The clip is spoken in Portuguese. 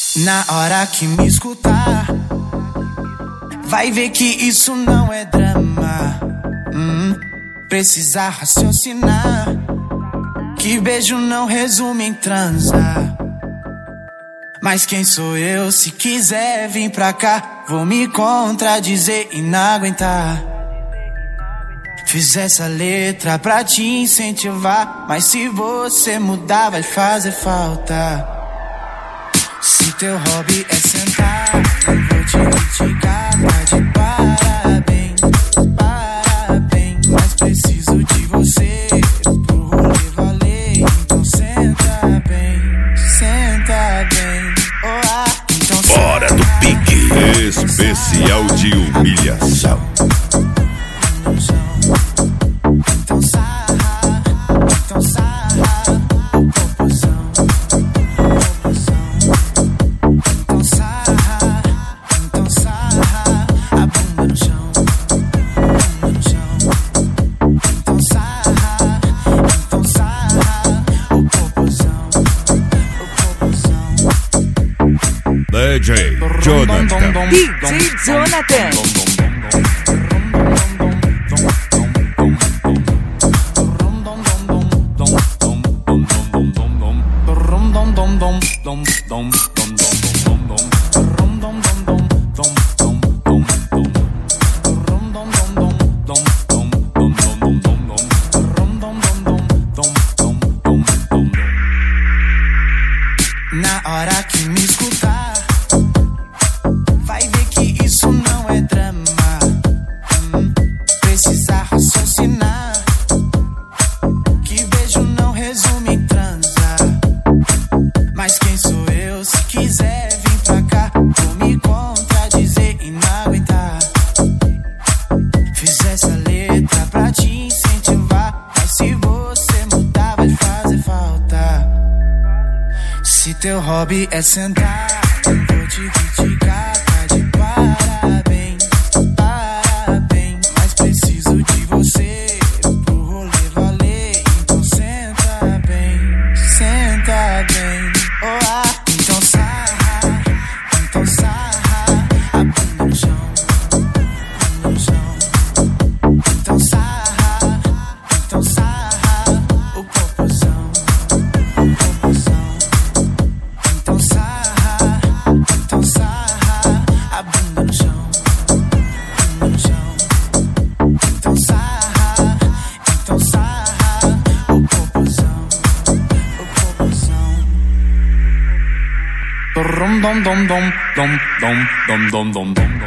Na hora que me escutar, vai ver que isso não é drama. Precisa raciocinar, que beijo não resume em transar. Mas quem sou eu? Se quiser vir pra cá, vou me contradizer e não aguentar. Fiz essa letra pra te incentivar, mas se você mudar vai fazer falta. Se teu hobby é sentar, não vou te criticar, tá de parabéns, parabéns. Mas preciso de você pro rolê valer, então senta bem, então senta. Hora do pique especial de humilhação. Então sarra, então sarra, popozão. Então sarra, a bunda no chão, Então sarra, o popozão, DJ Jonathan. DJ Jonathan. Na hora que me escutar, vai ver que isso não é drama. Precisa raciocinar, que beijo não resume em transar. Mas quem sou eu? Se quiser vir pra cá, vou me contradizer e não aguentar. Fiz essa letra pra te incentivar, mas se você mudar vai fazer falta. Se teu hobby é sentar, não vou te criticar, tá de parabéns, parabéns. Mas preciso de você pro rolê valer, então senta bem, então sarra, a bunda no chão, Então sarra, o popozão, Então sarra, a bunda no chão, Então sarra, o popozão, Dom dom dom dom dom dom dom dom dom.